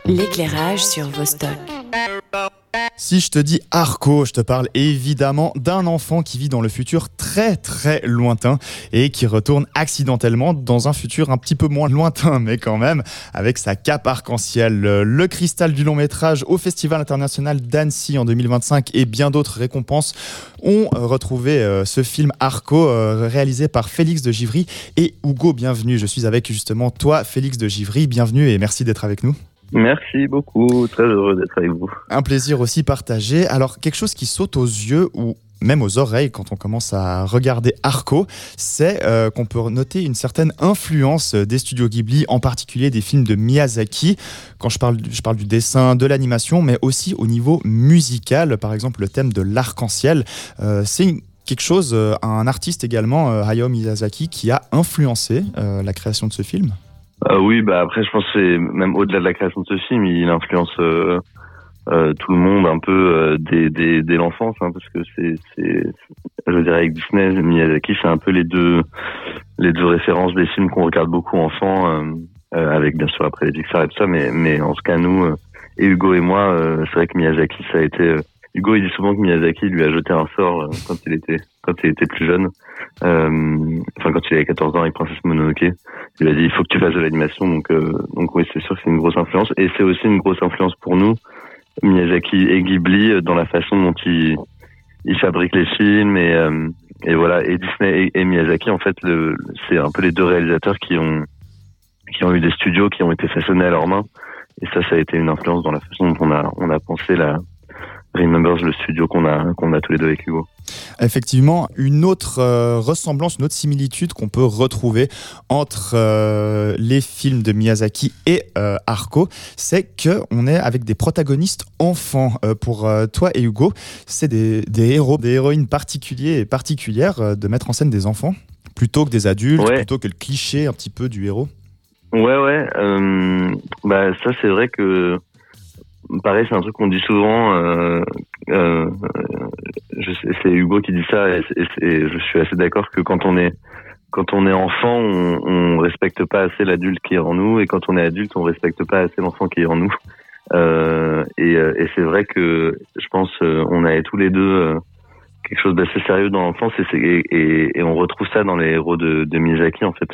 L'éclairage sur Vostok. Si je te dis Arco, je te parle évidemment d'un enfant qui vit dans le futur très très lointain et qui retourne accidentellement dans un futur un petit peu moins lointain, mais quand même, avec sa cape arc-en-ciel. Le cristal du long métrage au Festival international d'Annecy en 2025 et bien d'autres récompenses ont retrouvé ce film Arco réalisé par Félix de Givry et Hugo. Bienvenue, je suis avec justement toi Félix de Givry, bienvenue et merci d'être avec nous. Merci beaucoup, très heureux d'être avec vous. Un plaisir aussi partagé. Alors, quelque chose qui saute aux yeux ou même aux oreilles quand on commence à regarder Arco, c'est qu'on peut noter une certaine influence des studios Ghibli, en particulier des films de Miyazaki. Quand je parle du dessin, de l'animation, mais aussi au niveau musical. Par exemple, le thème de l'arc-en-ciel, c'est quelque chose, un artiste également, Hayao Miyazaki, qui a influencé la création de ce film. Oui, après je pense que c'est même au-delà de la création de ce film, il influence tout le monde un peu dès l'enfance, hein, parce que c'est je dirais avec Disney, Miyazaki, c'est un peu les deux références des films qu'on regarde beaucoup enfant, avec bien sûr après les Pixar et tout ça, mais en tout cas nous et Hugo et moi, c'est vrai que Miyazaki ça a été Hugo il dit souvent que Miyazaki lui a jeté un sort quand il était plus jeune. Quand il avait 14 ans avec Princesse Mononoke, il a dit il faut que tu fasses de l'animation, donc oui, c'est sûr que c'est une grosse influence, et c'est aussi une grosse influence pour nous, Miyazaki et Ghibli, dans la façon dont ils fabriquent les films, et voilà, et Disney et Miyazaki, en fait, c'est un peu les deux réalisateurs qui ont eu des studios qui ont été façonnés à leurs mains, et ça a été une influence dans la façon dont on a pensé la Remembers, le studio qu'on a tous les deux avec Hugo. Effectivement, une autre ressemblance, une autre similitude qu'on peut retrouver entre les films de Miyazaki et Arco, c'est qu'on est avec des protagonistes enfants. Pour toi et Hugo, c'est des héros, des héroïnes particuliers et particulières de mettre en scène des enfants, plutôt que des adultes, ouais. Plutôt que le cliché un petit peu du héros. Ouais. Ça c'est vrai que pareil, c'est un truc qu'on dit souvent. C'est Hugo qui dit ça, et je suis assez d'accord que quand on est enfant, on respecte pas assez l'adulte qui est en nous, et quand on est adulte, on respecte pas assez l'enfant qui est en nous. Et c'est vrai que je pense on avait tous les deux quelque chose d'assez sérieux dans l'enfance, et on retrouve ça dans les héros de Miyazaki, en fait,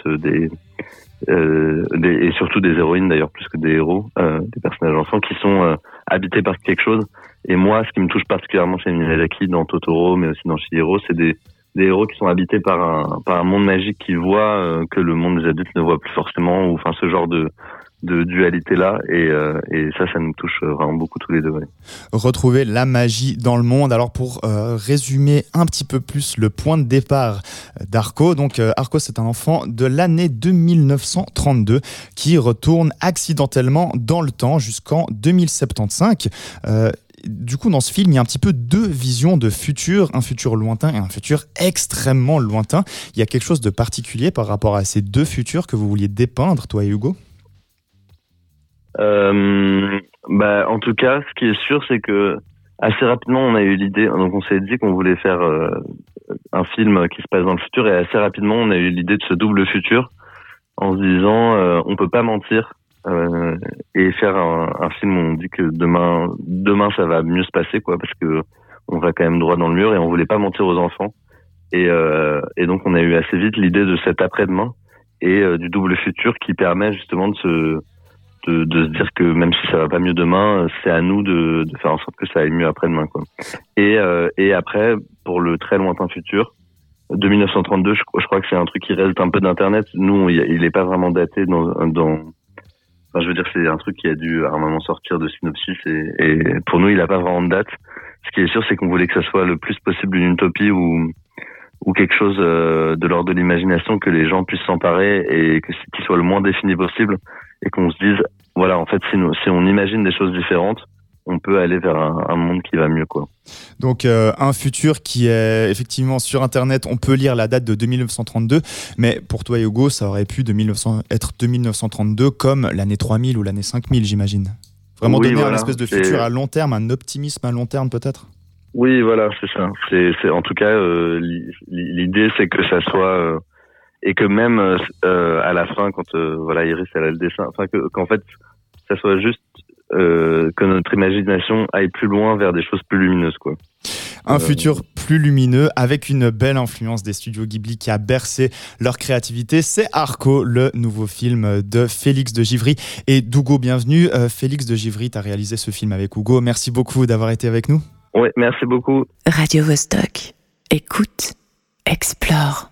et surtout des héroïnes d'ailleurs, plus que des héros, des personnages enfants qui sont habités par quelque chose. Et moi, ce qui me touche particulièrement chez Miyazaki, dans Totoro, mais aussi dans Chihiro, c'est des héros qui sont habités par un monde magique qu'ils voient, que le monde des adultes ne voit plus forcément, ou enfin ce genre de dualité-là, et ça nous touche vraiment beaucoup tous les deux. Ouais. Retrouver la magie dans le monde. Alors pour résumer un petit peu plus le point de départ d'Arco, donc Arco c'est un enfant de l'année 1932 qui retourne accidentellement dans le temps jusqu'en 2075. Du coup, dans ce film, il y a un petit peu deux visions de futur, un futur lointain et un futur extrêmement lointain. Il y a quelque chose de particulier par rapport à ces deux futurs que vous vouliez dépeindre, toi et Hugo ? En tout cas, ce qui est sûr, c'est que assez rapidement, on a eu l'idée, donc on s'est dit qu'on voulait faire un film qui se passe dans le futur, et assez rapidement, on a eu l'idée de ce double futur, en se disant, on peut pas mentir, et faire un film où on dit que demain ça va mieux se passer, quoi, parce que on va quand même droit dans le mur, et on voulait pas mentir aux enfants, et donc on a eu assez vite l'idée de cet après-demain et du double futur qui permet justement de se dire que même si ça va pas mieux demain, c'est à nous de faire en sorte que ça aille mieux après-demain, quoi. Et après, pour le très lointain futur, 1932, je crois que c'est un truc qui reste un peu d'internet. Nous, il est pas vraiment daté enfin, je veux dire, c'est un truc qui a dû à un moment sortir de synopsis, et pour nous, il a pas vraiment de date. Ce qui est sûr, c'est qu'on voulait que ça soit le plus possible une utopie ou quelque chose de l'ordre de l'imagination, que les gens puissent s'emparer, et qu'il soit le moins défini possible, et qu'on se dise, voilà, en fait, si on imagine des choses différentes, on peut aller vers un monde qui va mieux, quoi. Donc un futur qui est effectivement sur Internet, on peut lire la date de 2932, mais pour toi Hugo, ça aurait pu être 2932 comme l'année 3000 ou l'année 5000, j'imagine. Vraiment oui, donner un espèce de futur à long terme, un optimisme à long terme peut-être. Oui, voilà, c'est ça. C'est en tout cas l'idée, c'est que ça soit et que même à la fin, quand Iris elle a le dessin, enfin qu'en fait ça soit juste que notre imagination aille plus loin vers des choses plus lumineuses, quoi. Un futur plus lumineux avec une belle influence des studios Ghibli qui a bercé leur créativité. C'est Arco, le nouveau film de Félix de Givry et d'Hugo Bienvenu. Félix de Givry, tu as réalisé ce film avec Hugo. Merci beaucoup d'avoir été avec nous. Ouais, merci beaucoup. Radio Vostok. Écoute, explore.